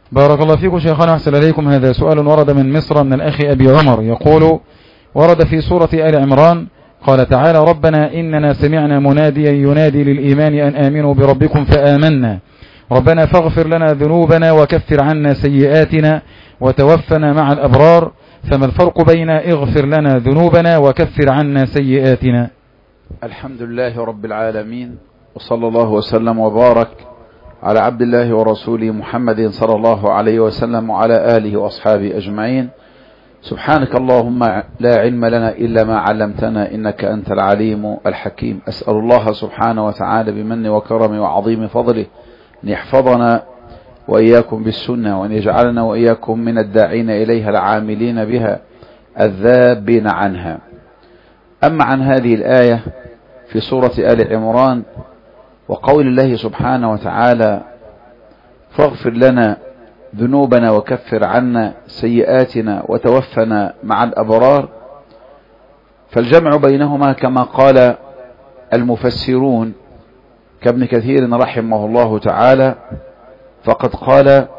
بارك الله فيكم شيخنا وأحسن إليكم. هذا سؤال ورد من مصر من الأخ أبي عمر يقول: ورد في سورة آل عمران قال تعالى: ربنا إننا سمعنا مناديا ينادي للإيمان أن آمنوا بربكم فآمنا ربنا فاغفر لنا ذنوبنا وكفر عنا سيئاتنا وتوفنا مع الأبرار. فما الفرق بين اغفر لنا ذنوبنا وكفر عنا سيئاتنا؟ الحمد لله رب العالمين، وصلى الله وسلم وبارك على عبد الله ورسوله محمد صلى الله عليه وسلم وعلى آله وأصحابه أجمعين. سبحانك اللهم لا علم لنا إلا ما علمتنا إنك أنت العليم الحكيم. أسأل الله سبحانه وتعالى بمنه وكرمه وعظيم فضله أن يحفظنا وإياكم بالسنة، وأن يجعلنا وإياكم من الداعين إليها العاملين بها الذابين عنها. أما عن هذه الآية في سورة آل عمران وقول الله سبحانه وتعالى: فاغفر لنا ذنوبنا وكفر عنا سيئاتنا وتوفنا مع الأبرار، فالجمع بينهما كما قال المفسرون كابن كثير رحمه الله تعالى، فقد قال: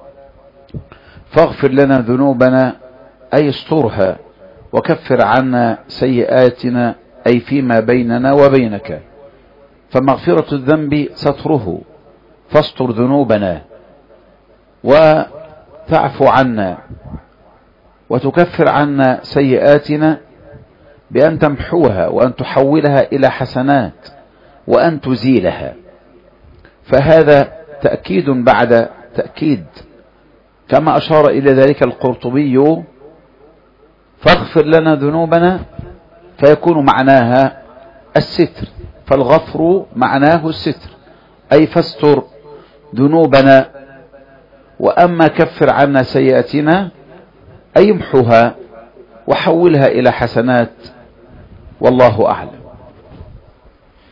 فاغفر لنا ذنوبنا أي استرها، وكفر عنا سيئاتنا أي فيما بيننا وبينك. فمغفرة الذنب ستره، فاستر ذنوبنا وتعفو عنا، وتكفر عنا سيئاتنا بأن تمحوها وأن تحولها إلى حسنات وأن تزيلها. فهذا تأكيد بعد تأكيد، كما أشار إلى ذلك القرطبي: فاغفر لنا ذنوبنا، فيكون معناها الستر، فالغفر معناه الستر أي فاستر ذنوبنا. وأما كفر عنا سيئاتنا أي امحوها وحولها إلى حسنات، والله أعلم.